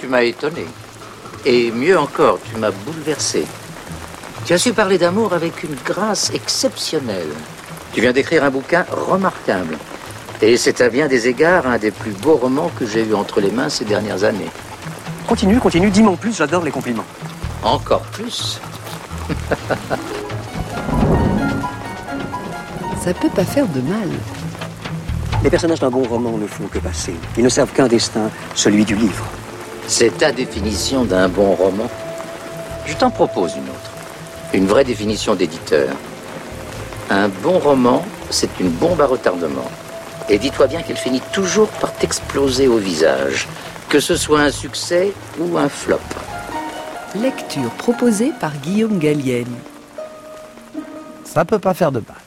m'as étonné. Et mieux encore, tu m'as bouleversé. Tu as su parler d'amour avec une grâce exceptionnelle. Tu viens d'écrire un bouquin remarquable. Et c'est à bien des égards un des plus beaux romans que j'ai eu entre les mains ces dernières années. Continue, dis-moi en plus, j'adore les compliments. Encore plus. Ça peut pas faire de mal. Les personnages d'un bon roman ne font que passer. Ils ne servent qu'un destin, celui du livre. C'est ta définition d'un bon roman. Je t'en propose une autre. Une vraie définition d'éditeur. Un bon roman, c'est une bombe à retardement. Et dis-toi bien qu'elle finit toujours par t'exploser au visage. Que ce soit un succès ou un flop. Lecture proposée par Guillaume Gallienne. Ça peut pas faire de mal.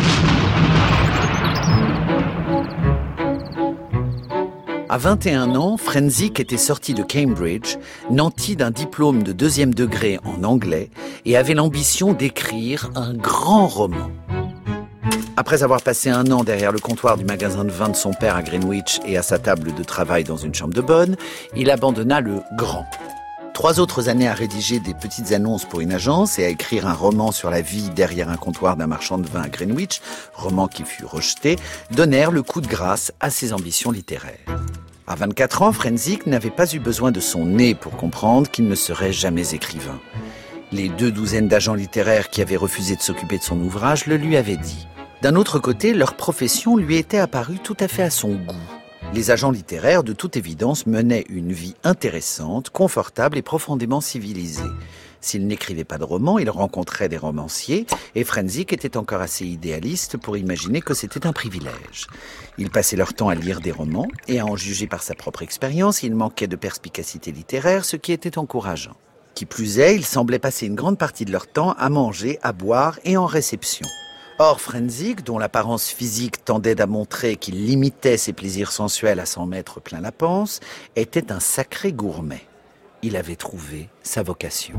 À 21 ans, Frenzik était sorti de Cambridge, nanti d'un diplôme de 2e degré en anglais et avait l'ambition d'écrire un grand roman. Après avoir passé 1 an derrière le comptoir du magasin de vin de son père à Greenwich et à sa table de travail dans une chambre de bonne, il abandonna le grand. 3 autres années à rédiger des petites annonces pour une agence et à écrire un roman sur la vie derrière un comptoir d'un marchand de vin à Greenwich, roman qui fut rejeté, donnèrent le coup de grâce à ses ambitions littéraires. À 24 ans, Frenzik n'avait pas eu besoin de son nez pour comprendre qu'il ne serait jamais écrivain. Les 2 douzaines d'agents littéraires qui avaient refusé de s'occuper de son ouvrage le lui avaient dit. D'un autre côté, leur profession lui était apparue tout à fait à son goût. Les agents littéraires, de toute évidence, menaient une vie intéressante, confortable et profondément civilisée. S'ils n'écrivaient pas de romans, ils rencontraient des romanciers, et Frenzik était encore assez idéaliste pour imaginer que c'était un privilège. Ils passaient leur temps à lire des romans, et à en juger par sa propre expérience, il manquait de perspicacité littéraire, ce qui était encourageant. Qui plus est, ils semblaient passer une grande partie de leur temps à manger, à boire et en réception. Or, Frenzik, dont l'apparence physique tendait à montrer qu'il limitait ses plaisirs sensuels à s'en mettre plein la panse, était un sacré gourmet. Il avait trouvé sa vocation.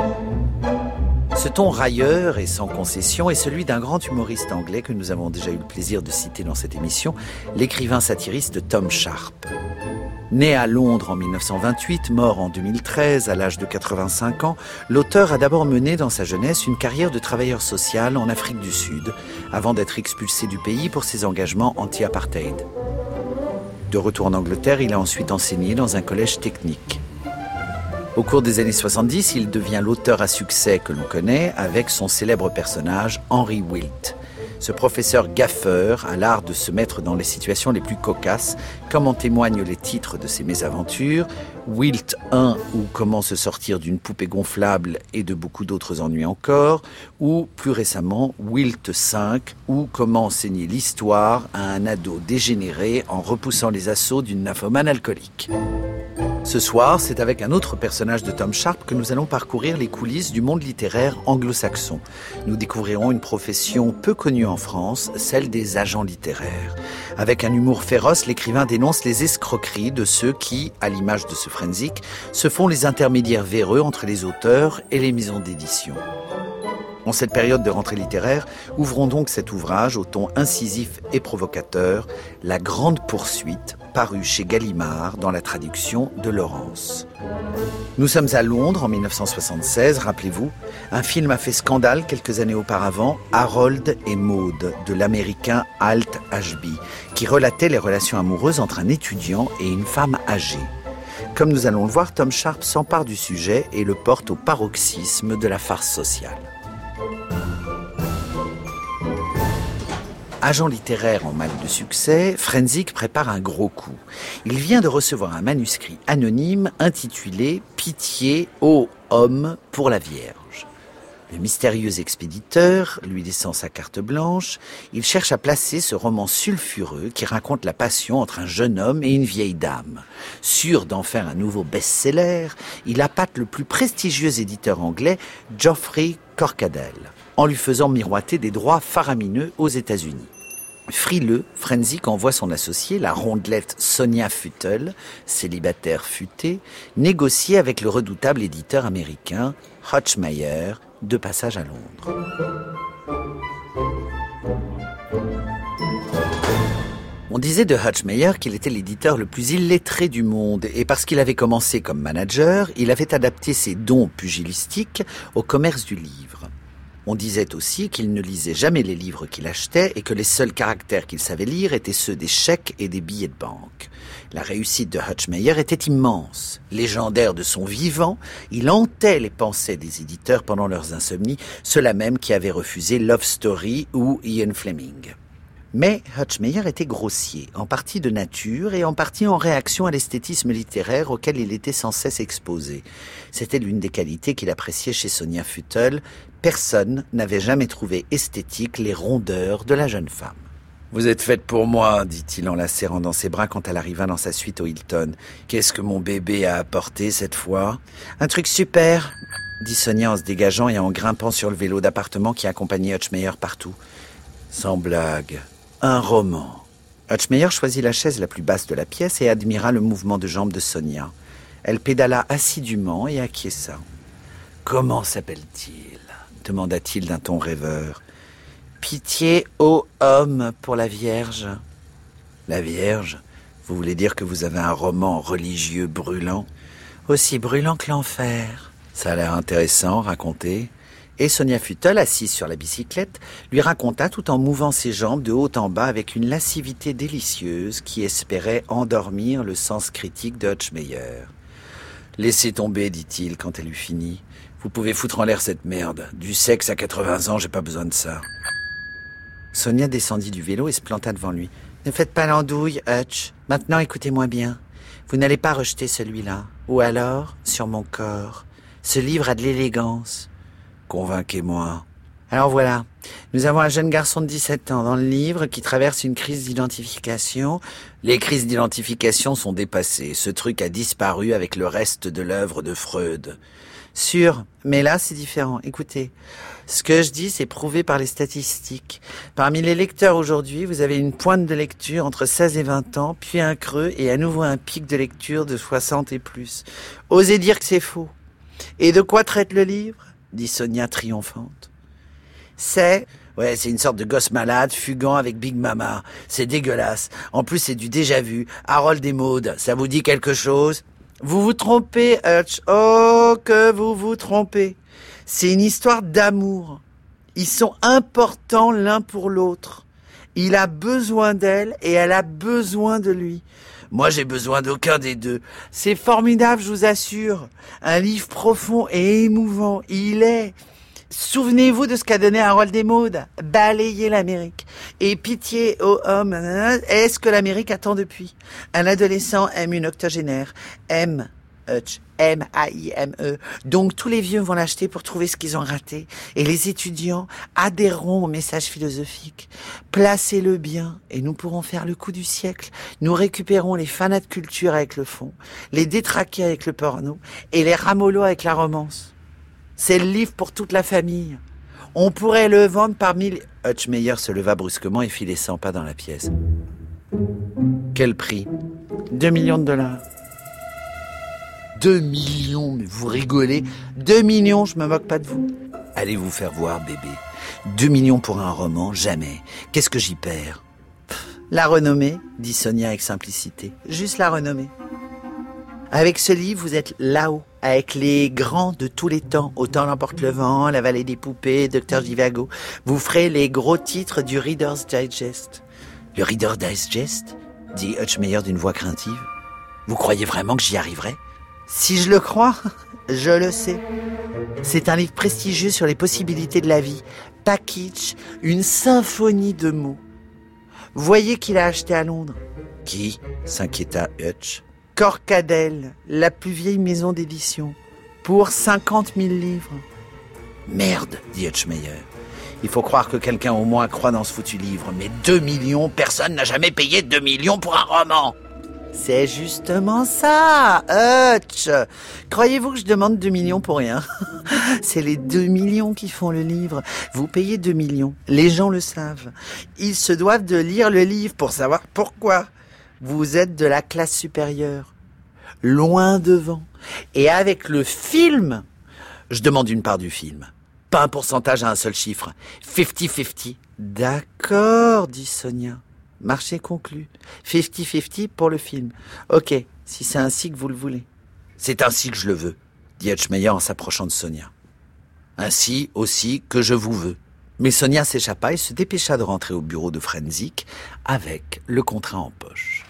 Ce ton railleur et sans concession est celui d'un grand humoriste anglais que nous avons déjà eu le plaisir de citer dans cette émission, l'écrivain satiriste Tom Sharpe. Né à Londres en 1928, mort en 2013 à l'âge de 85 ans, l'auteur a d'abord mené dans sa jeunesse une carrière de travailleur social en Afrique du Sud, avant d'être expulsé du pays pour ses engagements anti-apartheid. De retour en Angleterre, il a ensuite enseigné dans un collège technique. Au cours des années 70, il devient l'auteur à succès que l'on connaît avec son célèbre personnage Henry Wilt. Ce professeur gaffeur a l'art de se mettre dans les situations les plus cocasses, comme en témoignent les titres de ses mésaventures, Wilt 1 ou Comment se sortir d'une poupée gonflable et de beaucoup d'autres ennuis encore, ou plus récemment Wilt 5 ou Comment enseigner l'histoire à un ado dégénéré en repoussant les assauts d'une nymphomane alcoolique. Ce soir, c'est avec un autre personnage de Tom Sharpe que nous allons parcourir les coulisses du monde littéraire anglo-saxon. Nous découvrirons une profession peu connue en France, celle des agents littéraires. Avec un humour féroce, l'écrivain dénonce les escroqueries de ceux qui, à l'image de ce Frenzik, se font les intermédiaires véreux entre les auteurs et les maisons d'édition. En cette période de rentrée littéraire, ouvrons donc cet ouvrage au ton incisif et provocateur, La Grande Poursuite, paru chez Gallimard dans la traduction de Laurence. Nous sommes à Londres en 1976, rappelez-vous. Un film a fait scandale quelques années auparavant, Harold et Maude, de l'américain Alt Ashby, qui relatait les relations amoureuses entre un étudiant et une femme âgée. Comme nous allons le voir, Tom Sharpe s'empare du sujet et le porte au paroxysme de la farce sociale. Agent littéraire en mal de succès, Frenzik prépare un gros coup. Il vient de recevoir un manuscrit anonyme intitulé « Pitié, ô homme, pour la Vierge ». Le mystérieux expéditeur lui laissant sa carte blanche, il cherche à placer ce roman sulfureux qui raconte la passion entre un jeune homme et une vieille dame. Sûr d'en faire un nouveau best-seller, il appâte le plus prestigieux éditeur anglais, Geoffrey Corkadel, en lui faisant miroiter des droits faramineux aux États-Unis. Frileux, Frenzik envoie son associé, la rondelette Sonia Futtel, célibataire futé, négocier avec le redoutable éditeur américain Hotchmeyer, de passage à Londres. On disait de Hutchmeyer qu'il était l'éditeur le plus illettré du monde et parce qu'il avait commencé comme manager, il avait adapté ses dons pugilistiques au commerce du livre. On disait aussi qu'il ne lisait jamais les livres qu'il achetait et que les seuls caractères qu'il savait lire étaient ceux des chèques et des billets de banque. La réussite de Hutchmeyer était immense. Légendaire de son vivant, il hantait les pensées des éditeurs pendant leurs insomnies, ceux-là même qui avaient refusé Love Story ou Ian Fleming. Mais Hutchmeyer était grossier, en partie de nature et en partie en réaction à l'esthétisme littéraire auquel il était sans cesse exposé. C'était l'une des qualités qu'il appréciait chez Sonia Futtel. Personne n'avait jamais trouvé esthétique les rondeurs de la jeune femme. « Vous êtes faite pour moi », dit-il en la serrant dans ses bras quand elle arriva dans sa suite au Hilton. « Qu'est-ce que mon bébé a apporté cette fois ?»« Un truc super », dit Sonia en se dégageant et en grimpant sur le vélo d'appartement qui accompagnait Hutchmeyer partout. Sans blague. Un roman. Hutchmeyer choisit la chaise la plus basse de la pièce et admira le mouvement de jambes de Sonia. Elle pédala assidûment et acquiesça. « Comment s'appelle-t-il » demanda-t-il d'un ton rêveur. « Pitié, ô homme, pour la Vierge. »« La Vierge ? Vous voulez dire que vous avez un roman religieux brûlant ? Aussi brûlant que l'enfer. Ça a l'air intéressant, racontez. » Et Sonia Futtel, assise sur la bicyclette, lui raconta tout en mouvant ses jambes de haut en bas avec une lascivité délicieuse qui espérait endormir le sens critique de Hutchmeyer. « Laissez tomber, dit-il quand elle eut fini. Vous pouvez foutre en l'air cette merde. Du sexe à 80 ans, j'ai pas besoin de ça. » Sonia descendit du vélo et se planta devant lui. « Ne faites pas l'andouille, Hutch. Maintenant, écoutez-moi bien. Vous n'allez pas rejeter celui-là. Ou alors, sur mon corps. Ce livre a de l'élégance. » Convainquez-moi. Alors voilà, nous avons un jeune garçon de 17 ans dans le livre qui traverse une crise d'identification. Les crises d'identification sont dépassées. Ce truc a disparu avec le reste de l'œuvre de Freud. Sûr, mais là c'est différent. Écoutez, ce que je dis c'est prouvé par les statistiques. Parmi les lecteurs aujourd'hui, vous avez une pointe de lecture entre 16 et 20 ans, puis un creux et à nouveau un pic de lecture de 60 et plus. Osez dire que c'est faux. Et de quoi traite le livre ? Dit Sonia triomphante. C'est une sorte de gosse malade, fugant avec Big Mama. C'est dégueulasse. En plus, c'est du déjà-vu. Harold et Maude, ça vous dit quelque chose ? Vous vous trompez, Hutch. Oh, que vous vous trompez. C'est une histoire d'amour. Ils sont importants l'un pour l'autre. Il a besoin d'elle et elle a besoin de lui. Moi, j'ai besoin d'aucun des deux. C'est formidable, je vous assure. Un livre profond et émouvant. Il est. Souvenez-vous de ce qu'a donné Harold et Maude. Balayer l'Amérique. Et pitié aux hommes. Est-ce que l'Amérique attend depuis ? Un adolescent aime une octogénaire. Aime. Hutch. M-A-I-M-E. Donc tous les vieux vont l'acheter pour trouver ce qu'ils ont raté. Et les étudiants adhéreront au message philosophique. Placez-le bien et nous pourrons faire le coup du siècle. Nous récupérons les fanats de culture avec le fond, les détraqués avec le porno et les ramollos avec la romance. C'est le livre pour toute la famille. On pourrait le vendre par 1000... Hutchmeyer se leva brusquement et fit les 100 pas dans la pièce. Quel prix ? 2 millions de dollars. 2 millions, mais vous rigolez. 2 millions, je me moque pas de vous. Allez vous faire voir, bébé. 2 millions pour un roman, jamais. Qu'est-ce que j'y perds ? La renommée, dit Sonia avec simplicité. Juste la renommée. Avec ce livre, vous êtes là-haut, avec les grands de tous les temps. Autant l'emporte le vent, La vallée des poupées, Dr Zhivago. Vous ferez les gros titres du Reader's Digest. Le Reader's Digest ? Dit Hutchmeyer d'une voix craintive. Vous croyez vraiment que j'y arriverai ? Si je le crois, je le sais. C'est un livre prestigieux sur les possibilités de la vie. Pas kitsch, une symphonie de mots. Voyez qui l'a acheté à Londres. Qui ? S'inquiéta Hutch. Corcadel, la plus vieille maison d'édition, pour 50 000 livres. Merde, dit Hutchmeyer. Il faut croire que quelqu'un au moins croit dans ce foutu livre. Mais 2 millions, personne n'a jamais payé 2 millions pour un roman. C'est justement ça, Hutch. Croyez-vous que je demande 2 millions pour rien ? C'est les 2 millions qui font le livre. Vous payez 2 millions. Les gens le savent. Ils se doivent de lire le livre pour savoir pourquoi. Vous êtes de la classe supérieure. Loin devant. Et avec le film, je demande une part du film. Pas un pourcentage à un seul chiffre. 50-50. D'accord, dit Sonia. Marché conclu. 50-50 pour le film. Ok, si c'est ainsi que vous le voulez. C'est ainsi que je le veux, dit Hutchmeyer en s'approchant de Sonia. Ainsi aussi que je vous veux. Mais Sonia s'échappa et se dépêcha de rentrer au bureau de Frenzik avec le contrat en poche.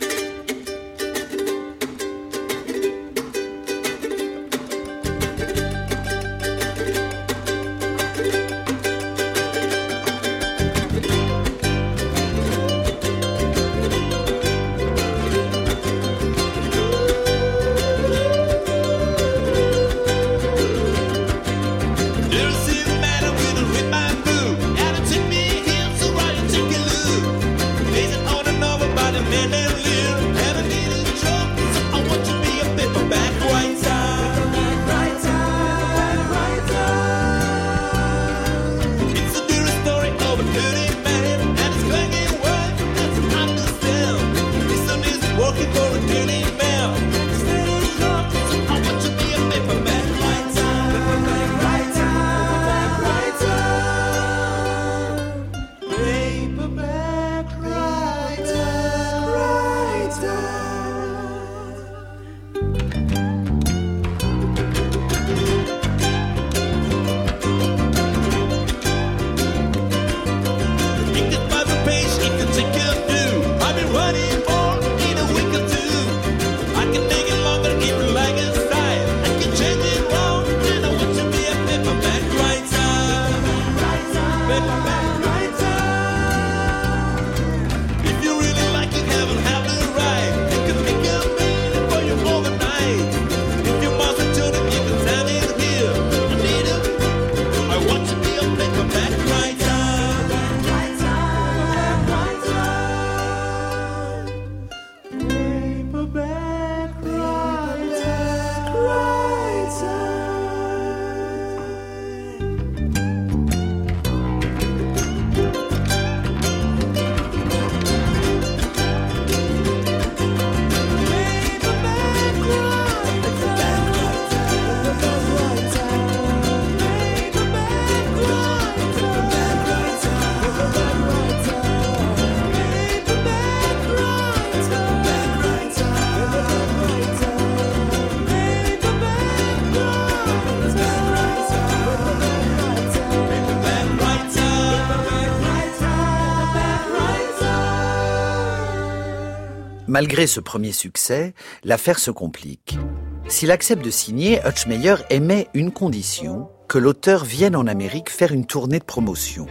Malgré ce premier succès, l'affaire se complique. S'il accepte de signer, Hutchmeyer émet une condition, que l'auteur vienne en Amérique faire une tournée de promotion.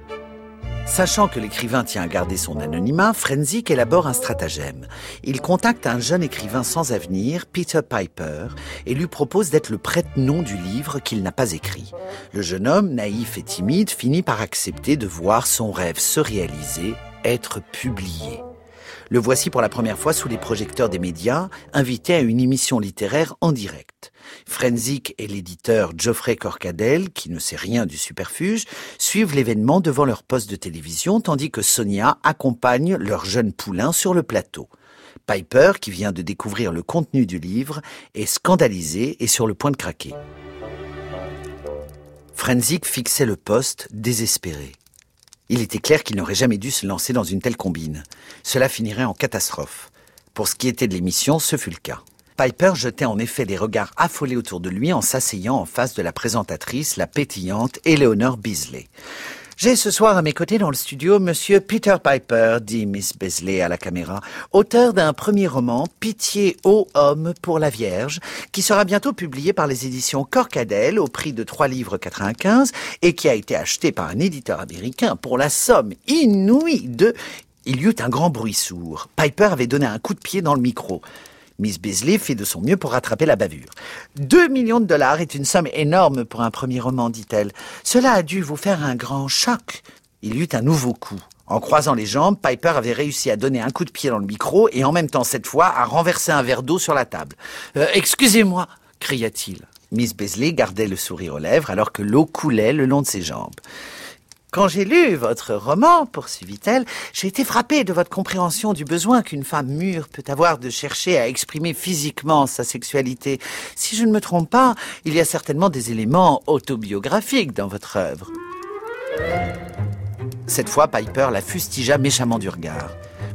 Sachant que l'écrivain tient à garder son anonymat, Frenzik élabore un stratagème. Il contacte un jeune écrivain sans avenir, Peter Piper, et lui propose d'être le prête-nom du livre qu'il n'a pas écrit. Le jeune homme, naïf et timide, finit par accepter de voir son rêve se réaliser, être publié. Le voici pour la première fois sous les projecteurs des médias, invité à une émission littéraire en direct. Frenzik et l'éditeur Geoffrey Corcadel, qui ne sait rien du superfuge, suivent l'événement devant leur poste de télévision, tandis que Sonia accompagne leur jeune poulain sur le plateau. Piper, qui vient de découvrir le contenu du livre, est scandalisé et sur le point de craquer. Frenzik fixait le poste, désespéré. Il était clair qu'il n'aurait jamais dû se lancer dans une telle combine. Cela finirait en catastrophe. Pour ce qui était de l'émission, ce fut le cas. Piper jetait en effet des regards affolés autour de lui en s'asseyant en face de la présentatrice, la pétillante Eleanor Beasley. « J'ai ce soir à mes côtés dans le studio Monsieur Peter Piper, dit Miss Beasley à la caméra, auteur d'un premier roman, Pitié ô homme pour la Vierge, qui sera bientôt publié par les éditions Corcadel au prix de 3,95 livres et qui a été acheté par un éditeur américain pour la somme inouïe de... » Il y eut un grand bruit sourd. Piper avait donné un coup de pied dans le micro. Miss Beasley fit de son mieux pour rattraper la bavure. 2 millions de dollars est une somme énorme pour un premier roman, dit-elle. Cela a dû vous faire un grand choc. Il y eut un nouveau coup. En croisant les jambes, Piper avait réussi à donner un coup de pied dans le micro et en même temps, cette fois, à renverser un verre d'eau sur la table. « Excusez-moi !» cria-t-il. Miss Beasley gardait le sourire aux lèvres alors que l'eau coulait le long de ses jambes. Quand j'ai lu votre roman, poursuivit-elle, j'ai été frappée de votre compréhension du besoin qu'une femme mûre peut avoir de chercher à exprimer physiquement sa sexualité. Si je ne me trompe pas, il y a certainement des éléments autobiographiques dans votre œuvre. Cette fois, Piper la fustigea méchamment du regard.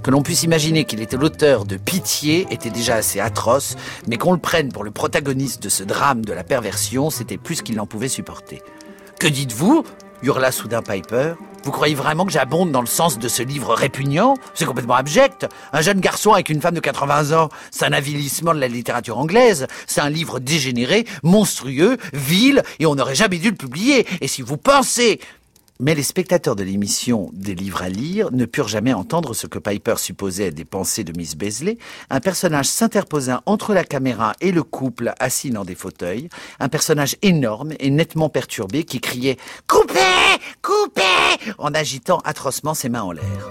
Que l'on puisse imaginer qu'il était l'auteur de Pitié était déjà assez atroce, mais qu'on le prenne pour le protagoniste de ce drame de la perversion, c'était plus qu'il n'en pouvait supporter. « Que dites-vous » hurla soudain Piper. « Vous croyez vraiment que j'abonde dans le sens de ce livre répugnant ? C'est complètement abject. Un jeune garçon avec une femme de 80 ans, c'est un avilissement de la littérature anglaise. C'est un livre dégénéré, monstrueux, vil, et on n'aurait jamais dû le publier. Et si vous pensez... » Mais les spectateurs de l'émission des livres à lire ne purent jamais entendre ce que Piper supposait être des pensées de Miss Beasley. Un personnage s'interposa entre la caméra et le couple assis dans des fauteuils. Un personnage énorme et nettement perturbé qui criait « Coupez ! Coupez !» en agitant atrocement ses mains en l'air.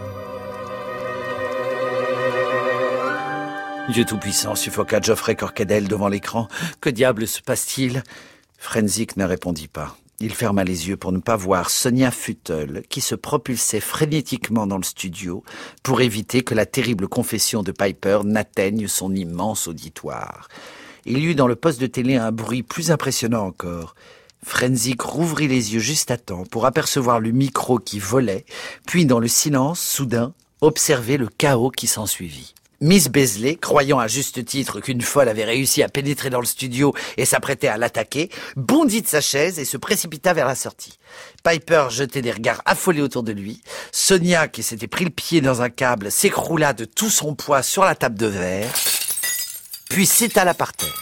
Dieu Tout-Puissant, suffoqua Geoffrey Corkadel devant l'écran. Que diable se passe-t-il ? Frenzik ne répondit pas. Il ferma les yeux pour ne pas voir Sonia Futtel, qui se propulsait frénétiquement dans le studio pour éviter que la terrible confession de Piper n'atteigne son immense auditoire. Il y eut dans le poste de télé un bruit plus impressionnant encore. Frenzik rouvrit les yeux juste à temps pour apercevoir le micro qui volait, puis dans le silence, soudain, observer le chaos qui s'ensuivit. Miss Beasley, croyant à juste titre qu'une folle avait réussi à pénétrer dans le studio et s'apprêtait à l'attaquer, bondit de sa chaise et se précipita vers la sortie. Piper jetait des regards affolés autour de lui. Sonia, qui s'était pris le pied dans un câble, s'écroula de tout son poids sur la table de verre, puis s'étala par terre.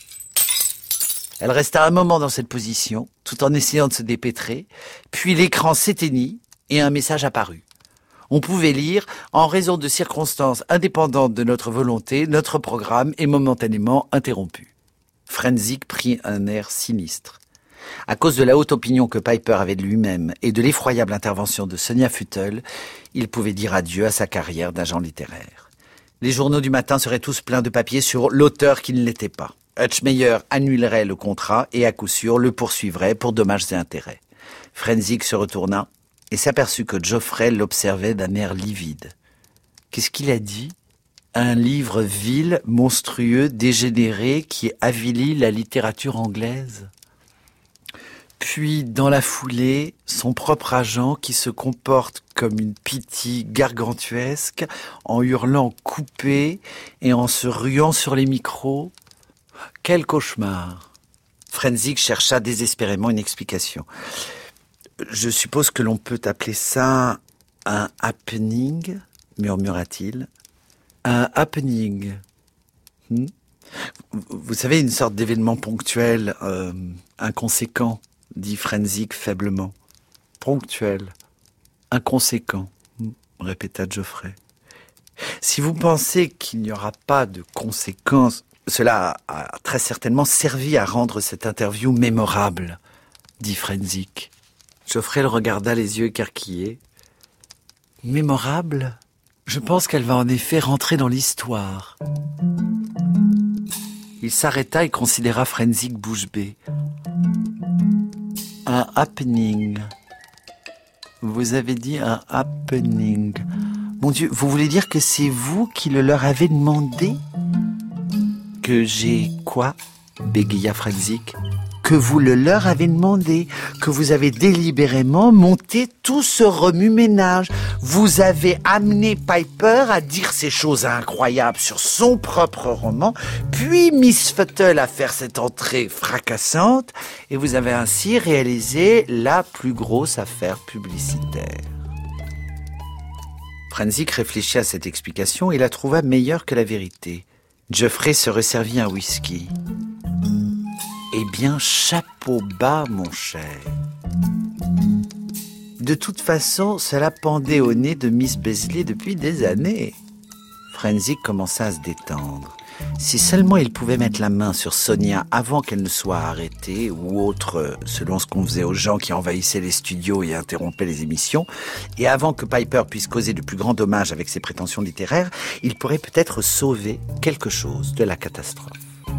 Elle resta un moment dans cette position, tout en essayant de se dépêtrer, puis l'écran s'éteignit et un message apparut. On pouvait lire « En raison de circonstances indépendantes de notre volonté, notre programme est momentanément interrompu ». Frenzik prit un air sinistre. À cause de la haute opinion que Piper avait de lui-même et de l'effroyable intervention de Sonia Futtel, il pouvait dire adieu à sa carrière d'agent littéraire. Les journaux du matin seraient tous pleins de papiers sur l'auteur qui ne l'était pas. Hutchmeyer annulerait le contrat et à coup sûr le poursuivrait pour dommages et intérêts. Frenzik se retourna et s'aperçut que Geoffrey l'observait d'un air livide. Qu'est-ce qu'il a dit ? Un livre vil, monstrueux, dégénéré qui avilit la littérature anglaise ? Puis, dans la foulée, son propre agent qui se comporte comme une pitié gargantuesque en hurlant « coupé » et en se ruant sur les micros. Quel cauchemar ! Frenzik chercha désespérément une explication. Je suppose que l'on peut appeler ça un happening, murmura-t-il. Un happening. Vous savez, une sorte d'événement ponctuel, inconséquent, dit Frenzik faiblement. Ponctuel, inconséquent, répéta Geoffrey. Si vous pensez qu'il n'y aura pas de conséquences, cela a très certainement servi à rendre cette interview mémorable, dit Frenzik. Geoffrey le regarda les yeux écarquillés. Mémorable ? Je pense qu'elle va en effet rentrer dans l'histoire. Il s'arrêta et considéra Frenzik bouche bée. Un happening. Vous avez dit un happening. Mon Dieu, vous voulez dire que c'est vous qui le leur avez demandé ? Que j'ai quoi ? Bégaya Frenzik. Que vous le leur avez demandé, que vous avez délibérément monté tout ce remue-ménage. Vous avez amené Piper à dire ces choses incroyables sur son propre roman, puis Miss Futtel à faire cette entrée fracassante, et vous avez ainsi réalisé la plus grosse affaire publicitaire. Frenzik réfléchit à cette explication et la trouva meilleure que la vérité. Geoffrey se resservit un whisky. Eh bien, chapeau bas, mon cher. De toute façon, cela pendait au nez de Miss Beasley depuis des années. Frenzik commença à se détendre. Si seulement il pouvait mettre la main sur Sonia avant qu'elle ne soit arrêtée, ou autre, selon ce qu'on faisait aux gens qui envahissaient les studios et interrompaient les émissions, et avant que Piper puisse causer de plus grands dommages avec ses prétentions littéraires, il pourrait peut-être sauver quelque chose de la catastrophe.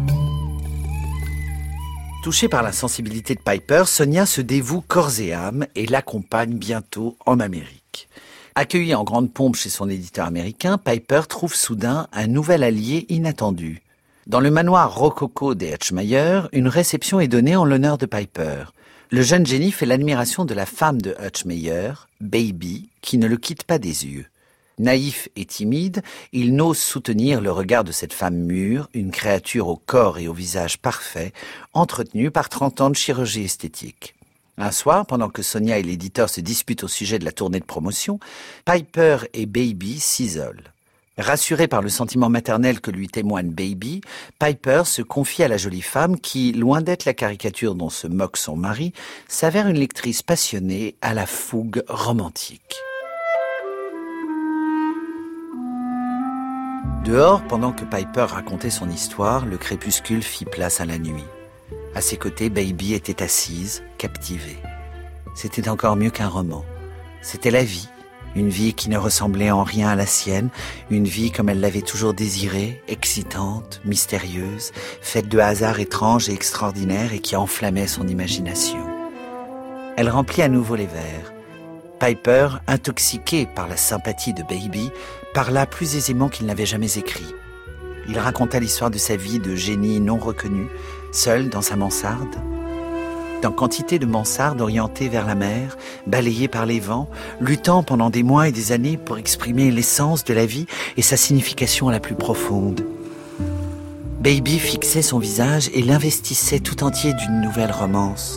Touchée par la sensibilité de Piper, Sonia se dévoue corps et âme et l'accompagne bientôt en Amérique. Accueillie en grande pompe chez son éditeur américain, Piper trouve soudain un nouvel allié inattendu. Dans le manoir rococo des Hutchmeyer, une réception est donnée en l'honneur de Piper. Le jeune génie fait l'admiration de la femme de Hutchmeyer, Baby, qui ne le quitte pas des yeux. Naïf et timide, il n'ose soutenir le regard de cette femme mûre, une créature au corps et au visage parfait, entretenue par 30 ans de chirurgie esthétique. Un soir, pendant que Sonia et l'éditeur se disputent au sujet de la tournée de promotion, Piper et Baby s'isolent. Rassuré par le sentiment maternel que lui témoigne Baby, Piper se confie à la jolie femme qui, loin d'être la caricature dont se moque son mari, s'avère une lectrice passionnée à la fougue romantique. Dehors, pendant que Piper racontait son histoire, le crépuscule fit place à la nuit. À ses côtés, Baby était assise, captivée. C'était encore mieux qu'un roman. C'était la vie. Une vie qui ne ressemblait en rien à la sienne, une vie comme elle l'avait toujours désirée, excitante, mystérieuse, faite de hasards étranges et extraordinaires et qui enflammait son imagination. Elle remplit à nouveau les vers. Piper, intoxiqué par la sympathie de Baby, parla plus aisément qu'il n'avait jamais écrit. Il raconta l'histoire de sa vie de génie non reconnu, seul dans sa mansarde. Dans quantité de mansardes orientées vers la mer, balayées par les vents, luttant pendant des mois et des années pour exprimer l'essence de la vie et sa signification la plus profonde. Baby fixait son visage et l'investissait tout entier d'une nouvelle romance.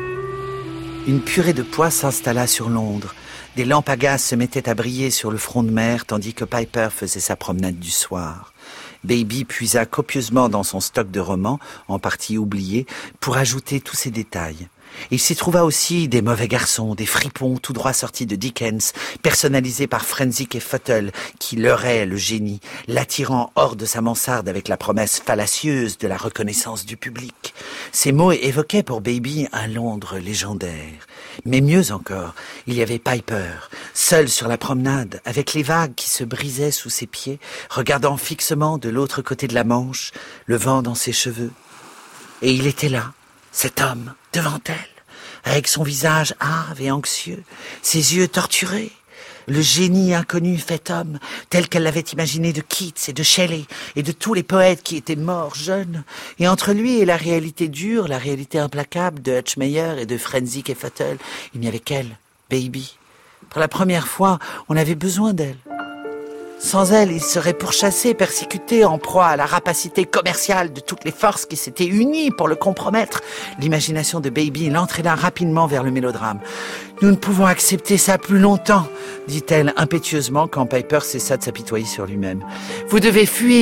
Une purée de pois s'installa sur Londres. Des lampes à gaz se mettaient à briller sur le front de mer tandis que Piper faisait sa promenade du soir. Baby puisa copieusement dans son stock de romans, en partie oubliés, pour ajouter tous ces détails. Il s'y trouva aussi des mauvais garçons, des fripons tout droit sortis de Dickens, personnalisés par Frenzik et Futtle, qui leurraient le génie, l'attirant hors de sa mansarde avec la promesse fallacieuse de la reconnaissance du public. Ces mots évoquaient pour Baby un Londres légendaire. Mais mieux encore, il y avait Piper, seul sur la promenade, avec les vagues qui se brisaient sous ses pieds, regardant fixement de l'autre côté de la Manche, le vent dans ses cheveux. Et il était là, cet homme, devant elle, avec son visage hâve et anxieux, ses yeux torturés, le génie inconnu fait homme, tel qu'elle l'avait imaginé de Keats et de Shelley et de tous les poètes qui étaient morts jeunes. Et entre lui et la réalité dure, la réalité implacable de Hutchmeyer et de Frenzik et Futtle, il n'y avait qu'elle, Baby. Pour la première fois, on avait besoin d'elle. Sans elle, il serait pourchassé, persécuté, en proie à la rapacité commerciale de toutes les forces qui s'étaient unies pour le compromettre. L'imagination de Baby l'entraîna rapidement vers le mélodrame. « Nous ne pouvons accepter ça plus longtemps », dit-elle impétueusement quand Piper cessa de s'apitoyer sur lui-même. « Vous devez fuir !»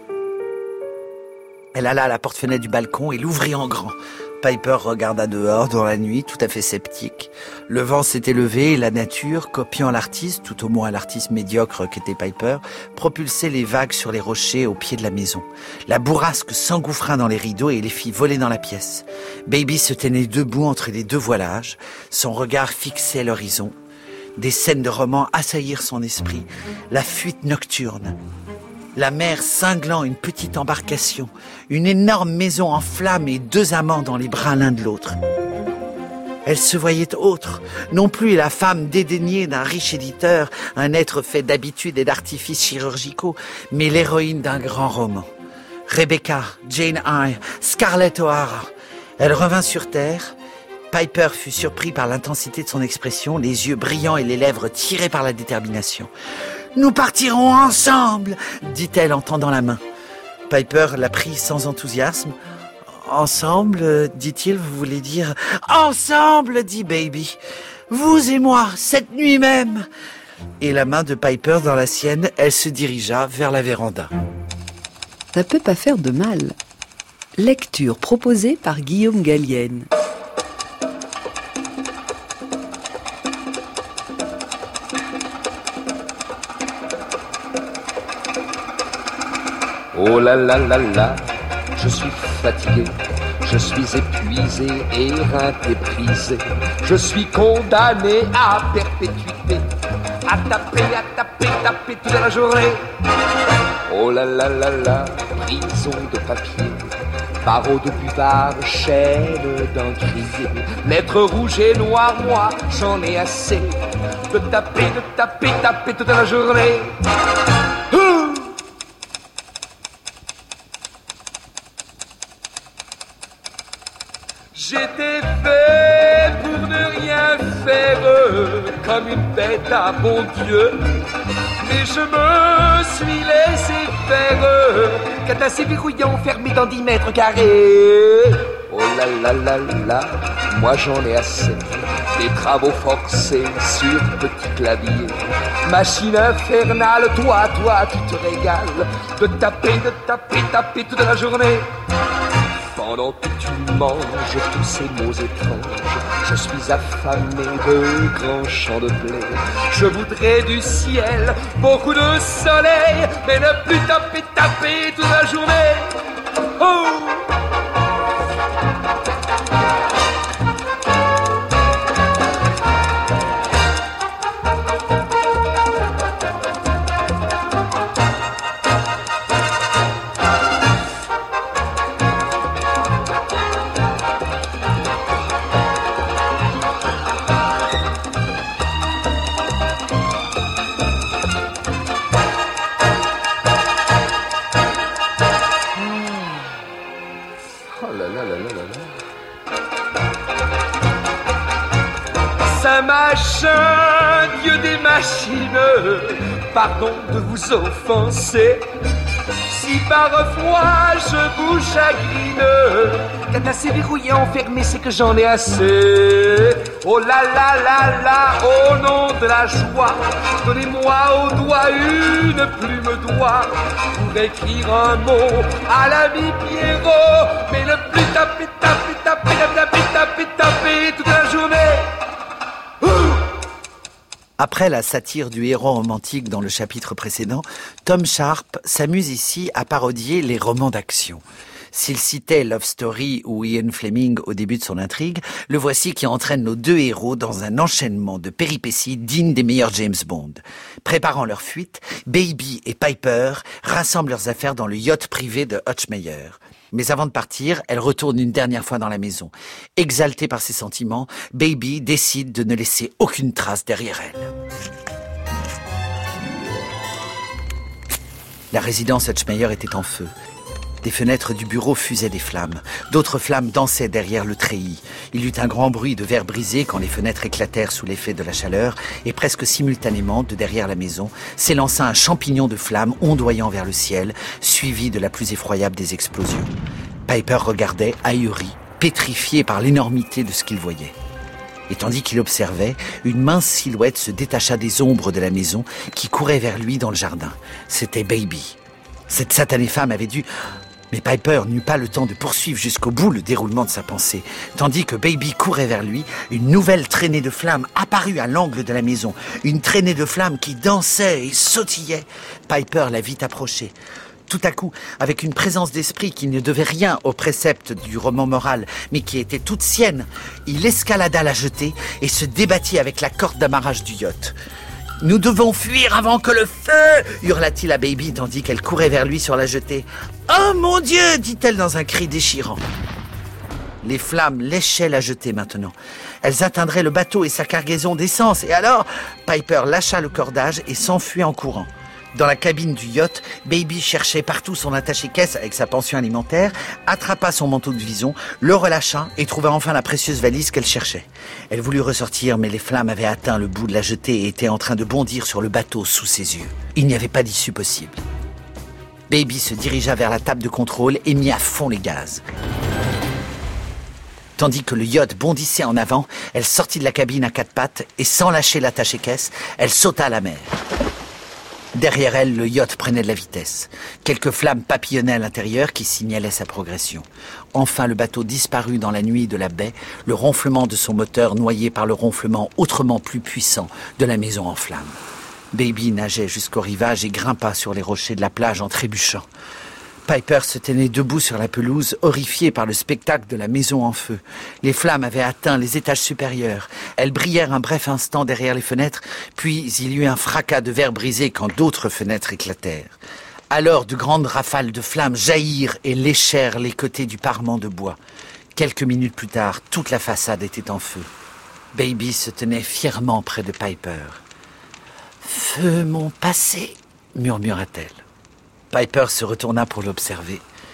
Elle alla à la porte-fenêtre du balcon et l'ouvrit en grand. Piper regarda dehors dans la nuit, tout à fait sceptique. Le vent s'était levé et la nature, copiant l'artiste, tout au moins l'artiste médiocre qu'était Piper, propulsait les vagues sur les rochers au pied de la maison. La bourrasque s'engouffra dans les rideaux et les fit voler dans la pièce. Baby se tenait debout entre les deux voilages, son regard fixait l'horizon. Des scènes de romans assaillirent son esprit. La fuite nocturne. La mer cinglant une petite embarcation, une énorme maison en flammes et deux amants dans les bras l'un de l'autre. Elle se voyait autre, non plus la femme dédaignée d'un riche éditeur, un être fait d'habitudes et d'artifices chirurgicaux, mais l'héroïne d'un grand roman. Rebecca, Jane Eyre, Scarlett O'Hara. Elle revint sur terre. Piper fut surpris par l'intensité de son expression, les yeux brillants et les lèvres tirées par la détermination. « Nous partirons ensemble !» dit-elle en tendant la main. Piper la prit sans enthousiasme. « Ensemble, dit-il, vous voulez dire... »« Ensemble, dit Baby. Vous et moi, cette nuit même !» Et la main de Piper dans la sienne, elle se dirigea vers la véranda. Ça peut pas faire de mal. Lecture proposée par Guillaume Gallienne. Oh là là là là, je suis fatigué, je suis épuisé, éreinté, brisé. Je suis condamné à perpétuité, à taper toute la journée. Oh là là là là, prison de papier, barreaux de buvard, chaîne d'encrier. Lettres rouges et noires, moi j'en ai assez de taper toute la journée. J'étais fait pour ne rien faire, comme une bête à bon Dieu. mais je me suis laissé faire. Cadenassé, verrouillé, enfermé dans 10 mètres carrés. Oh là là là là, moi j'en ai assez. Des travaux forcés sur petit clavier. Machine infernale, toi, tu te régales de taper toute la journée. Pendant que tu manges tous ces mots étranges, je suis affamé de grands champs de blé. Je voudrais du ciel, beaucoup de soleil, mais ne plus taper toute la journée. Oh! Machin, Dieu des machines, pardon de vous offenser. Si parfois je vous chagrine, cadenassé, verrouillé, enfermé, c'est que j'en ai assez. Oh là là là là, au nom de la joie, donnez-moi au doigt une plume d'oie pour écrire un mot à l'ami Pierrot, mais ne plus taper toute la journée. Après la satire du héros romantique dans le chapitre précédent, Tom Sharpe s'amuse ici à parodier les romans d'action. S'il citait Love Story ou Ian Fleming au début de son intrigue, le voici qui entraîne nos deux héros dans un enchaînement de péripéties dignes des meilleurs James Bond. Préparant leur fuite, Baby et Piper rassemblent leurs affaires dans le yacht privé de Hotchmeyer. Mais avant de partir, elle retourne une dernière fois dans la maison. Exaltée par ses sentiments, Baby décide de ne laisser aucune trace derrière elle. La résidence Hotchmeyer était en feu. Des fenêtres du bureau fusaient des flammes. D'autres flammes dansaient derrière le treillis. Il y eut un grand bruit de verre brisé quand les fenêtres éclatèrent sous l'effet de la chaleur et presque simultanément, de derrière la maison, s'élança un champignon de flammes ondoyant vers le ciel, suivi de la plus effroyable des explosions. Piper regardait, ahuri, pétrifié par l'énormité de ce qu'il voyait. Et tandis qu'il observait, une mince silhouette se détacha des ombres de la maison qui courait vers lui dans le jardin. C'était Baby. Cette satanée femme avait dû... Mais Piper n'eut pas le temps de poursuivre jusqu'au bout le déroulement de sa pensée. Tandis que Baby courait vers lui, une nouvelle traînée de flammes apparut à l'angle de la maison. Une traînée de flammes qui dansait et sautillait. Piper la vit approcher. Tout à coup, avec une présence d'esprit qui ne devait rien au précepte du roman moral, mais qui était toute sienne, il escalada la jetée et se débattit avec la corde d'amarrage du yacht. « Nous devons fuir avant que le feu !» hurla-t-il à Baby tandis qu'elle courait vers lui sur la jetée. « Oh mon Dieu !» dit-elle dans un cri déchirant. Les flammes léchaient la jetée maintenant. Elles atteindraient le bateau et sa cargaison d'essence. Et alors, Piper lâcha le cordage et s'enfuit en courant. Dans la cabine du yacht, Baby cherchait partout son attaché-caisse avec sa pension alimentaire, attrapa son manteau de vison, le relâcha et trouva enfin la précieuse valise qu'elle cherchait. Elle voulut ressortir, mais les flammes avaient atteint le bout de la jetée et étaient en train de bondir sur le bateau sous ses yeux. Il n'y avait pas d'issue possible. Baby se dirigea vers la table de contrôle et mit à fond les gaz. Tandis que le yacht bondissait en avant, elle sortit de la cabine à 4 pattes et sans lâcher l'attaché-caisse, elle sauta à la mer. Derrière elle, le yacht prenait de la vitesse. Quelques flammes papillonnaient à l'intérieur qui signalaient sa progression. Enfin, le bateau disparut dans la nuit de la baie, le ronflement de son moteur noyé par le ronflement autrement plus puissant de la maison en flammes. Baby nageait jusqu'au rivage et grimpa sur les rochers de la plage en trébuchant. Piper se tenait debout sur la pelouse, horrifiée par le spectacle de la maison en feu. Les flammes avaient atteint les étages supérieurs. Elles brillèrent un bref instant derrière les fenêtres, puis il y eut un fracas de verre brisé quand d'autres fenêtres éclatèrent. Alors de grandes rafales de flammes jaillirent et léchèrent les côtés du parement de bois. Quelques minutes plus tard, toute la façade était en feu. Baby se tenait fièrement près de Piper. « Feu mon passé » murmura-t-elle. Piper se retourna pour l'observer.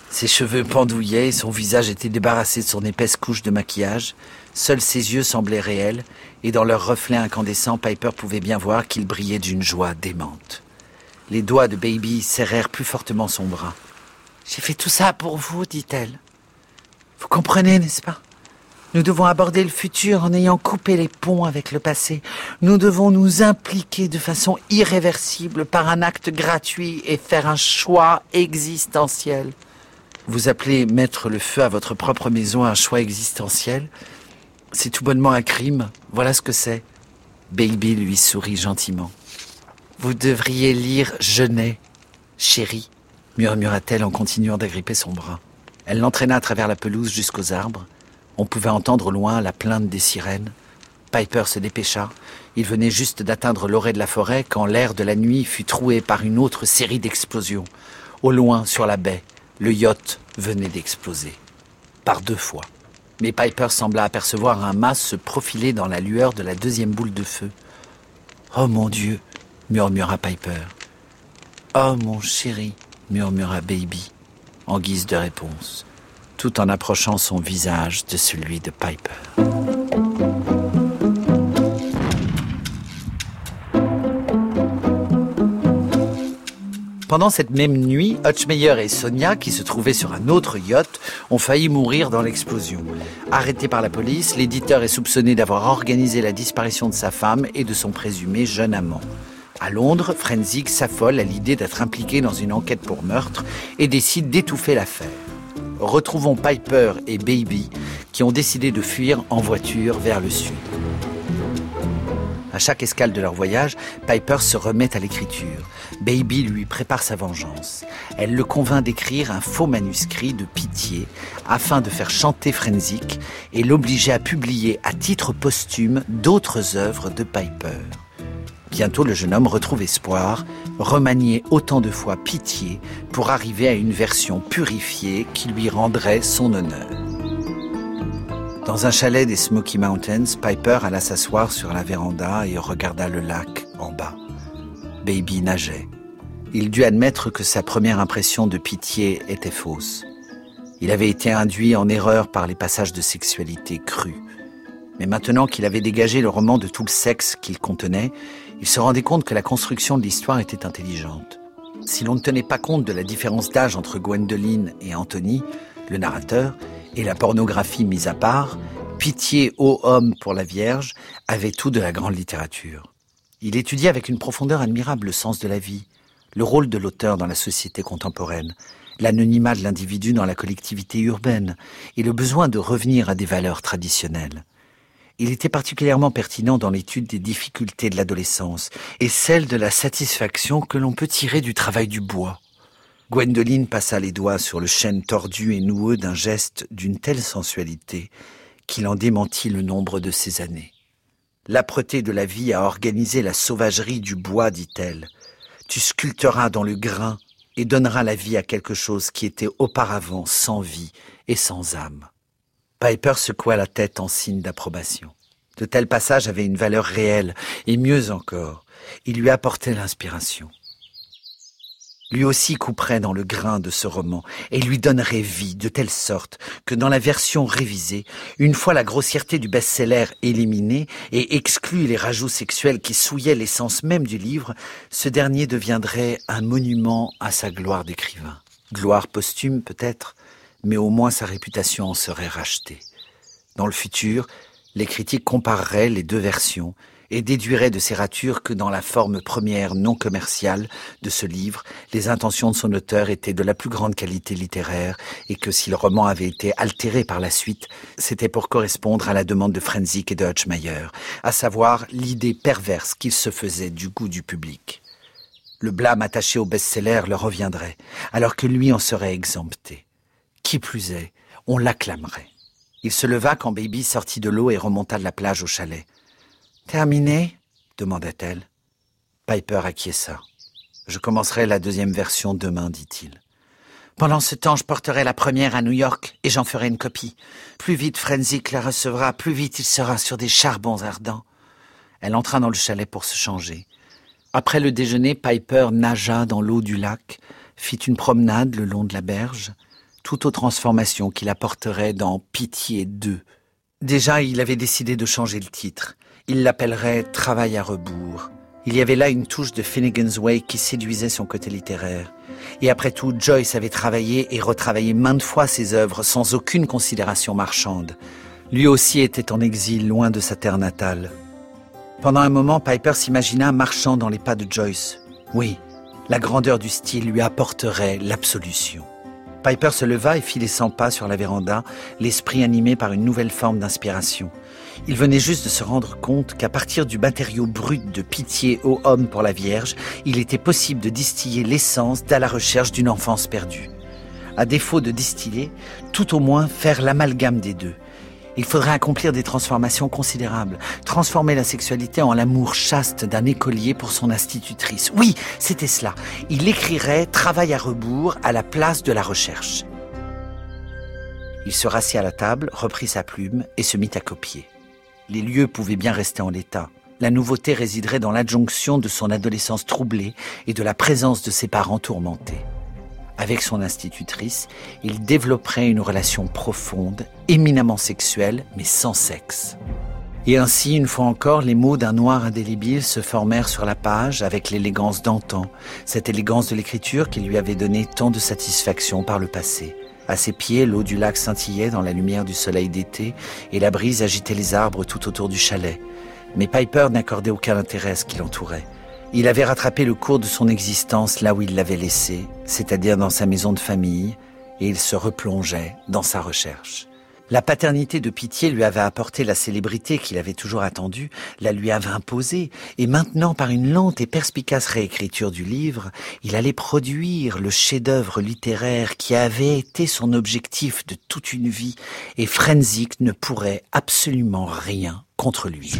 Ses cheveux pendouillaient et son visage était débarrassé de son épaisse couche de maquillage. Seuls ses yeux semblaient réels, et dans leur reflet incandescent, Piper pouvait bien voir qu'il brillait d'une joie démente. Les doigts de Baby serrèrent plus fortement son bras. « J'ai fait tout ça pour vous, dit-elle. Vous comprenez, n'est-ce pas ? Nous devons aborder le futur en ayant coupé les ponts avec le passé. Nous devons nous impliquer de façon irréversible par un acte gratuit et faire un choix existentiel. » Vous appelez mettre le feu à votre propre maison un choix existentiel ? C'est tout bonnement un crime. Voilà ce que c'est. Baby lui sourit gentiment. Vous devriez lire Genet, chérie, murmura-t-elle en continuant d'agripper son bras. Elle l'entraîna à travers la pelouse jusqu'aux arbres. On pouvait entendre au loin la plainte des sirènes. Piper se dépêcha. Il venait juste d'atteindre l'orée de la forêt quand l'air de la nuit fut troué par une autre série d'explosions. Au loin, sur la baie, le yacht venait d'exploser. Par 2 fois. Mais Piper sembla apercevoir un mât se profiler dans la lueur de la deuxième boule de feu. « Oh mon Dieu !» murmura Piper. « Oh mon chéri !» murmura Baby, en guise de réponse, tout en approchant son visage de celui de Piper. Pendant cette même nuit, Hutchmeyer et Sonia, qui se trouvaient sur un autre yacht, ont failli mourir dans l'explosion. Arrêté par la police, l'éditeur est soupçonné d'avoir organisé la disparition de sa femme et de son présumé jeune amant. À Londres, Frenzik s'affole à l'idée d'être impliqué dans une enquête pour meurtre et décide d'étouffer l'affaire. Retrouvons Piper et Baby, qui ont décidé de fuir en voiture vers le sud. À chaque escale de leur voyage, Piper se remet à l'écriture. Baby lui prépare sa vengeance. Elle le convainc d'écrire un faux manuscrit de pitié afin de faire chanter Frenzik et l'obliger à publier à titre posthume d'autres œuvres de Piper. Bientôt, le jeune homme retrouve espoir, remanier autant de fois pitié pour arriver à une version purifiée qui lui rendrait son honneur. Dans un chalet des Smoky Mountains, Piper alla s'asseoir sur la véranda et regarda le lac en bas. Baby nageait. Il dut admettre que sa première impression de pitié était fausse. Il avait été induit en erreur par les passages de sexualité crus. Mais maintenant qu'il avait dégagé le roman de tout le sexe qu'il contenait, il se rendait compte que la construction de l'histoire était intelligente. Si l'on ne tenait pas compte de la différence d'âge entre Gwendoline et Anthony, le narrateur, et la pornographie mise à part, Pitié ô homme pour la Vierge avait tout de la grande littérature. Il étudiait avec une profondeur admirable le sens de la vie, le rôle de l'auteur dans la société contemporaine, l'anonymat de l'individu dans la collectivité urbaine et le besoin de revenir à des valeurs traditionnelles. Il était particulièrement pertinent dans l'étude des difficultés de l'adolescence et celle de la satisfaction que l'on peut tirer du travail du bois. Gwendoline passa les doigts sur le chêne tordu et noueux d'un geste d'une telle sensualité qu'il en démentit le nombre de ses années. L'âpreté de la vie a organisé la sauvagerie du bois, dit-elle. Tu sculpteras dans le grain et donneras la vie à quelque chose qui était auparavant sans vie et sans âme. Piper secoua la tête en signe d'approbation. De tels passages avaient une valeur réelle, et mieux encore, ils lui apportaient l'inspiration. Lui aussi couperait dans le grain de ce roman et lui donnerait vie de telle sorte que dans la version révisée, une fois la grossièreté du best-seller éliminée et exclus les rajouts sexuels qui souillaient l'essence même du livre, ce dernier deviendrait un monument à sa gloire d'écrivain. Gloire posthume peut-être, mais au moins sa réputation en serait rachetée. Dans le futur, les critiques compareraient les 2 versions et déduiraient de ces ratures que dans la forme première non commerciale de ce livre, les intentions de son auteur étaient de la plus grande qualité littéraire et que si le roman avait été altéré par la suite, c'était pour correspondre à la demande de Frenzik et de Hutchmeyer, à savoir l'idée perverse qu'il se faisait du goût du public. Le blâme attaché au best-seller leur reviendrait, alors que lui en serait exempté. Qui plus est, on l'acclamerait. Il se leva quand Baby sortit de l'eau et remonta de la plage au chalet. « Terminé ?» demanda-t-elle. Piper acquiesça. « Je commencerai la 2e version demain, dit-il. Pendant ce temps, je porterai la première à New York et j'en ferai une copie. Plus vite Frenzik la recevra, plus vite il sera sur des charbons ardents. » Elle entra dans le chalet pour se changer. Après le déjeuner, Piper nagea dans l'eau du lac, fit une promenade le long de la berge. tout aux transformations qu'il apporterait dans Pitié 2. Déjà, il avait décidé de changer le titre. Il l'appellerait Travail à rebours. Il y avait là une touche de Finnegan's Wake qui séduisait son côté littéraire. Et après tout, Joyce avait travaillé et retravaillé maintes fois ses œuvres sans aucune considération marchande. Lui aussi était en exil, loin de sa terre natale. Pendant un moment, Piper s'imagina marchant dans les pas de Joyce. Oui, la grandeur du style lui apporterait l'absolution. Piper se leva et fit les 100 pas sur la véranda, l'esprit animé par une nouvelle forme d'inspiration. Il venait juste de se rendre compte qu'à partir du matériau brut de Pitié ô homme pour la Vierge, il était possible de distiller l'essence d'À la recherche d'une enfance perdue. À défaut de distiller, tout au moins faire l'amalgame des deux. Il faudrait accomplir des transformations considérables, transformer la sexualité en l'amour chaste d'un écolier pour son institutrice. Oui, c'était cela. Il écrirait « Travail à rebours » à la place de la recherche. Il se rassit à la table, reprit sa plume et se mit à copier. Les lieux pouvaient bien rester en l'état. La nouveauté résiderait dans l'adjonction de son adolescence troublée et de la présence de ses parents tourmentés. Avec son institutrice, il développerait une relation profonde, éminemment sexuelle, mais sans sexe. Et ainsi, une fois encore, les mots d'un noir indélébile se formèrent sur la page avec l'élégance d'antan, cette élégance de l'écriture qui lui avait donné tant de satisfaction par le passé. À ses pieds, l'eau du lac scintillait dans la lumière du soleil d'été et la brise agitait les arbres tout autour du chalet. Mais Piper n'accordait aucun intérêt à ce qui l'entourait. Il avait rattrapé le cours de son existence là où il l'avait laissé, c'est-à-dire dans sa maison de famille, et il se replongeait dans sa recherche. La paternité de Pitié lui avait apporté la célébrité qu'il avait toujours attendue, la lui avait imposée, et maintenant, par une lente et perspicace réécriture du livre, il allait produire le chef-d'œuvre littéraire qui avait été son objectif de toute une vie, et Frenzik ne pourrait absolument rien contre lui.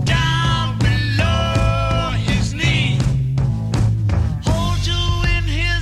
In his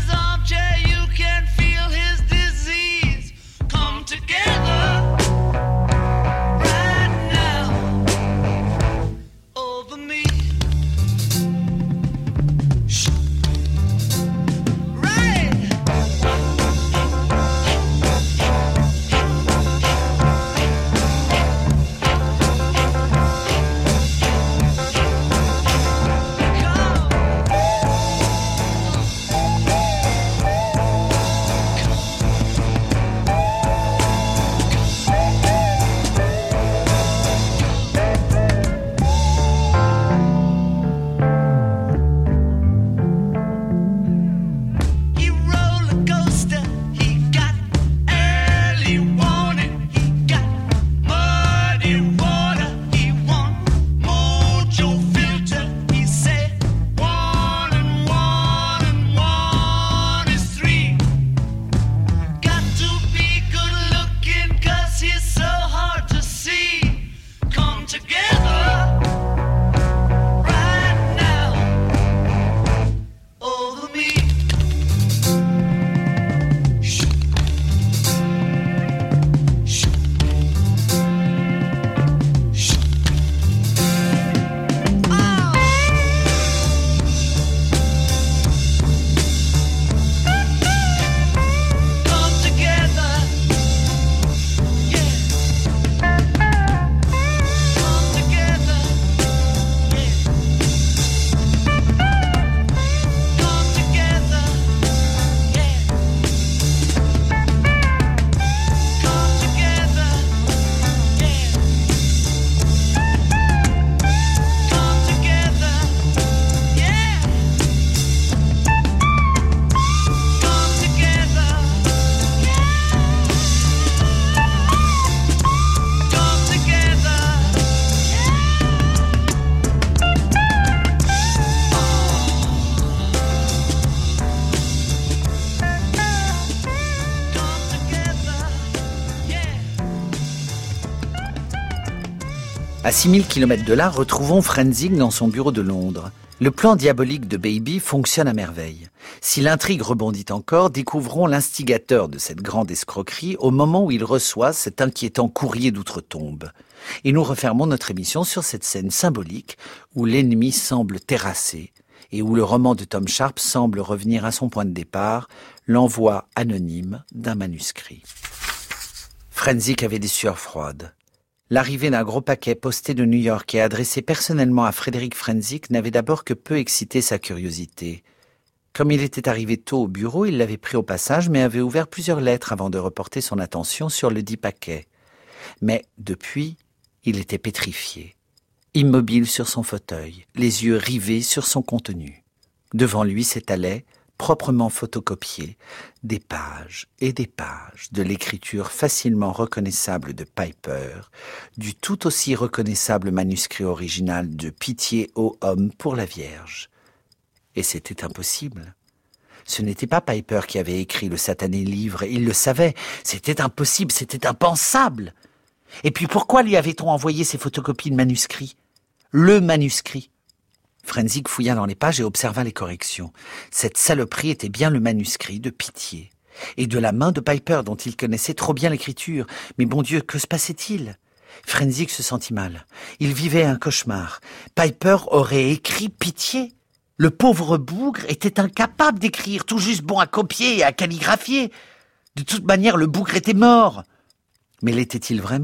À 6000 km de là, retrouvons Frenzig dans son bureau de Londres. Le plan diabolique de Baby fonctionne à merveille. Si l'intrigue rebondit encore, découvrons l'instigateur de cette grande escroquerie au moment où il reçoit cet inquiétant courrier d'outre-tombe. Et nous refermons notre émission sur cette scène symbolique où l'ennemi semble terrassé et où le roman de Tom Sharpe semble revenir à son point de départ, l'envoi anonyme d'un manuscrit. Frenzig avait des sueurs froides. L'arrivée d'un gros paquet posté de New York et adressé personnellement à Frédéric Frenzig n'avait d'abord que peu excité sa curiosité. Comme il était arrivé tôt au bureau, il l'avait pris au passage, mais avait ouvert plusieurs lettres avant de reporter son attention sur le dit paquet. Mais, depuis, il était pétrifié, immobile sur son fauteuil, les yeux rivés sur son contenu. Devant lui s'étalaient, proprement photocopiées, des pages et des pages de l'écriture facilement reconnaissable de Piper, du tout aussi reconnaissable manuscrit original de Pitié aux hommes pour la Vierge. Et c'était impossible. Ce n'était pas Piper qui avait écrit le satané livre, il le savait, c'était impossible, c'était impensable. Et puis pourquoi lui avait-on envoyé ces photocopies de manuscrits ? Le manuscrit. Frenzig fouilla dans les pages et observa les corrections. Cette saloperie était bien le manuscrit de Pitié. Et de la main de Piper, dont il connaissait trop bien l'écriture. Mais bon Dieu, que se passait-il ? Frenzig se sentit mal. Il vivait un cauchemar. Piper aurait écrit Pitié. Le pauvre bougre était incapable d'écrire, tout juste bon à copier et à calligraphier. De toute manière, le bougre était mort. Mais l'était-il vraiment ?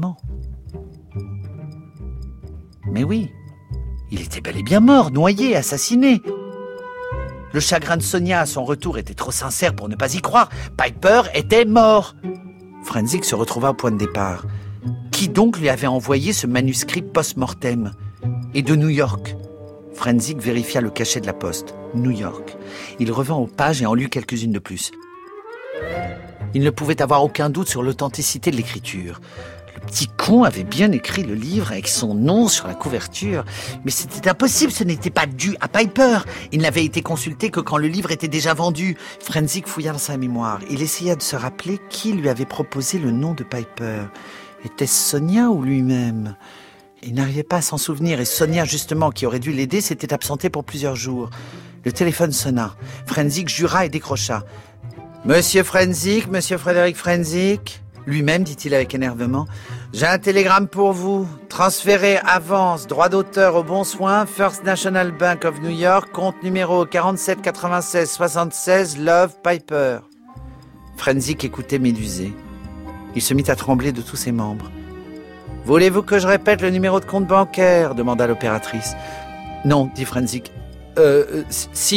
Mais oui. Il était bel et bien mort, noyé, assassiné. Le chagrin de Sonia à son retour était trop sincère pour ne pas y croire. Piper était mort. Frenzig se retrouva au point de départ. Qui donc lui avait envoyé ce manuscrit post-mortem ? Et de New York ? Frenzig vérifia le cachet de la poste. New York. Il revint aux pages et en lut quelques-unes de plus. Il ne pouvait avoir aucun doute sur l'authenticité de l'écriture. Le petit con avait bien écrit le livre avec son nom sur la couverture. Mais c'était impossible, ce n'était pas dû à Piper. Il n'avait été consulté que quand le livre était déjà vendu. Frenzig fouilla dans sa mémoire. Il essaya de se rappeler qui lui avait proposé le nom de Piper. Était-ce Sonia ou lui-même ? Il n'arrivait pas à s'en souvenir et Sonia, justement, qui aurait dû l'aider, s'était absentée pour plusieurs jours. Le téléphone sonna. Frenzig jura et décrocha. « Monsieur Frenzig, monsieur Frédéric Frenzig ?» Lui-même, dit-il avec énervement, « J'ai un télégramme pour vous. Transférez avance, droit d'auteur au bon soin, First National Bank of New York, compte numéro 47 96 76, Love Piper. » Frenzig écoutait médusé. Il se mit à trembler de tous ses membres. « Voulez-vous que je répète le numéro de compte bancaire ?» demanda l'opératrice. « Non, dit Frenzig. Si. »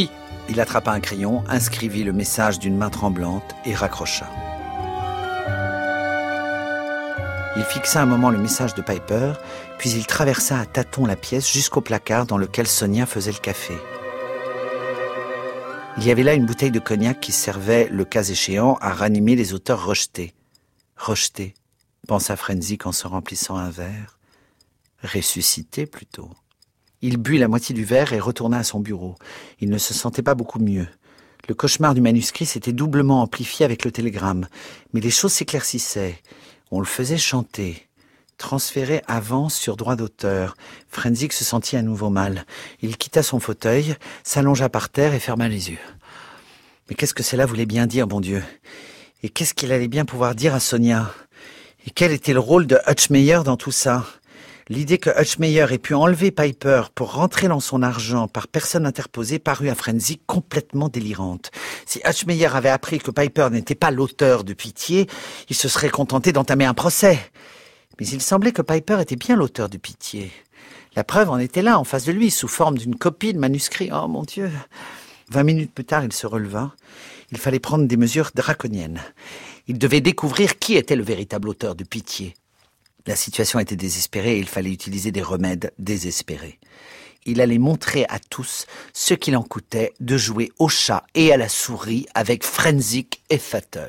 Il attrapa un crayon, inscrivit le message d'une main tremblante et raccrocha. Il fixa un moment le message de Piper, puis il traversa à tâtons la pièce jusqu'au placard dans lequel Sonia faisait le café. Il y avait là une bouteille de cognac qui servait, le cas échéant, à ranimer les auteurs rejetés. Rejetés, pensa Frenzig en se remplissant un verre. Ressuscités, plutôt. Il but la moitié du verre et retourna à son bureau. Il ne se sentait pas beaucoup mieux. Le cauchemar du manuscrit s'était doublement amplifié avec le télégramme. Mais les choses s'éclaircissaient. On le faisait chanter. Transféré avance sur droit d'auteur. Frenzig se sentit à nouveau mal. Il quitta son fauteuil, s'allongea par terre et ferma les yeux. Mais qu'est-ce que cela voulait bien dire, bon Dieu ? Et qu'est-ce qu'il allait bien pouvoir dire à Sonia ? Et quel était le rôle de Hutchmeyer dans tout ça ? L'idée que Hutchmeyer ait pu enlever Piper pour rentrer dans son argent par personne interposée parut à Frenzig complètement délirante. Si Hutchmeyer avait appris que Piper n'était pas l'auteur de Pitié, il se serait contenté d'entamer un procès. Mais il semblait que Piper était bien l'auteur de Pitié. La preuve en était là, en face de lui, sous forme d'une copie de manuscrit. Oh mon Dieu ! 20 minutes plus tard, il se releva. Il fallait prendre des mesures draconiennes. Il devait découvrir qui était le véritable auteur de Pitié. La situation était désespérée et il fallait utiliser des remèdes désespérés. Il allait montrer à tous ce qu'il en coûtait de jouer au chat et à la souris avec Frenzig et Fattle.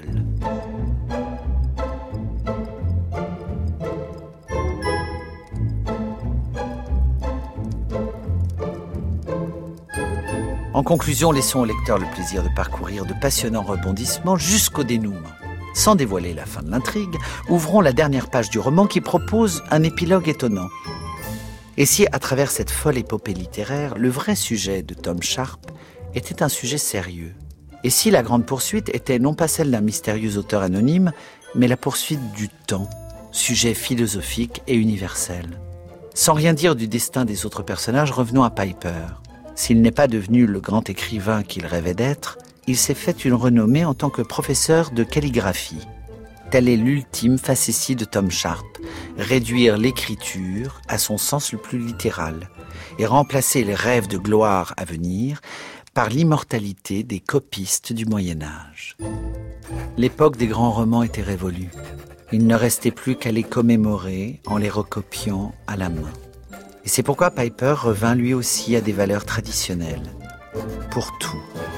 En conclusion, laissons au lecteur le plaisir de parcourir de passionnants rebondissements jusqu'au dénouement. Sans dévoiler la fin de l'intrigue, ouvrons la dernière page du roman qui propose un épilogue étonnant. Et si, à travers cette folle épopée littéraire, le vrai sujet de Tom Sharpe était un sujet sérieux? Et si la grande poursuite était non pas celle d'un mystérieux auteur anonyme, mais la poursuite du temps, sujet philosophique et universel? Sans rien dire du destin des autres personnages, revenons à Piper. S'il n'est pas devenu le grand écrivain qu'il rêvait d'être, il s'est fait une renommée en tant que professeur de calligraphie. Telle est l'ultime facétie de Tom Sharpe, réduire l'écriture à son sens le plus littéral et remplacer les rêves de gloire à venir par l'immortalité des copistes du Moyen-Âge. L'époque des grands romans était révolue. Il ne restait plus qu'à les commémorer en les recopiant à la main. Et c'est pourquoi Piper revint lui aussi à des valeurs traditionnelles. Pour tout.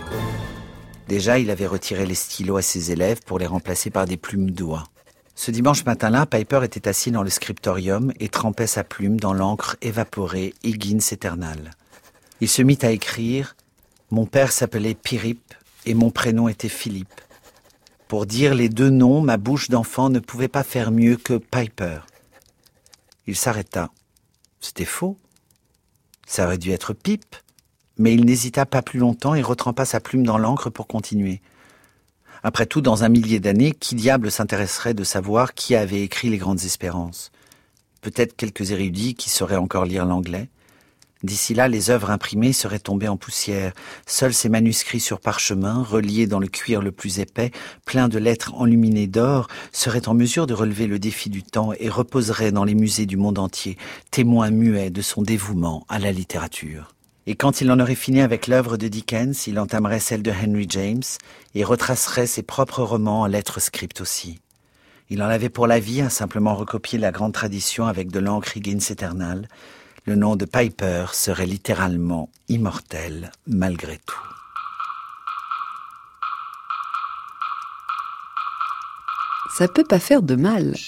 Déjà, il avait retiré les stylos à ses élèves pour les remplacer par des plumes d'oie. Ce dimanche matin-là, Piper était assis dans le scriptorium et trempait sa plume dans l'encre évaporée Higgins Eternal. Il se mit à écrire « Mon père s'appelait Pirip et mon prénom était Philippe. Pour dire les deux noms, ma bouche d'enfant ne pouvait pas faire mieux que Piper. » Il s'arrêta. C'était faux. Ça aurait dû être Pipe. Mais il n'hésita pas plus longtemps et retrempa sa plume dans l'encre pour continuer. Après tout, dans un millier d'années, qui diable s'intéresserait de savoir qui avait écrit Les Grandes Espérances? Peut-être quelques érudits qui sauraient encore lire l'anglais. D'ici là, les œuvres imprimées seraient tombées en poussière. Seuls ces manuscrits sur parchemin, reliés dans le cuir le plus épais, pleins de lettres enluminées d'or, seraient en mesure de relever le défi du temps et reposeraient dans les musées du monde entier, témoins muets de son dévouement à la littérature. Et quand il en aurait fini avec l'œuvre de Dickens, il entamerait celle de Henry James et retracerait ses propres romans en lettres script aussi. Il en avait pour la vie à simplement recopier la grande tradition avec de l'encre Higgins Eternal. Le nom de Piper serait littéralement immortel malgré tout. Ça peut pas faire de mal.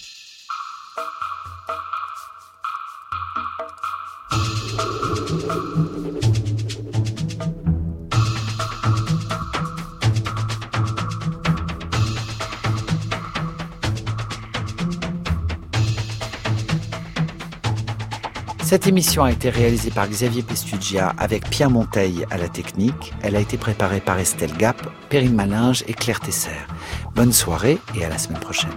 Cette émission a été réalisée par Xavier Pestugia avec Pierre Monteil à la technique. Elle a été préparée par Estelle Gap, Perrine Malinge et Claire Tesser. Bonne soirée et à la semaine prochaine.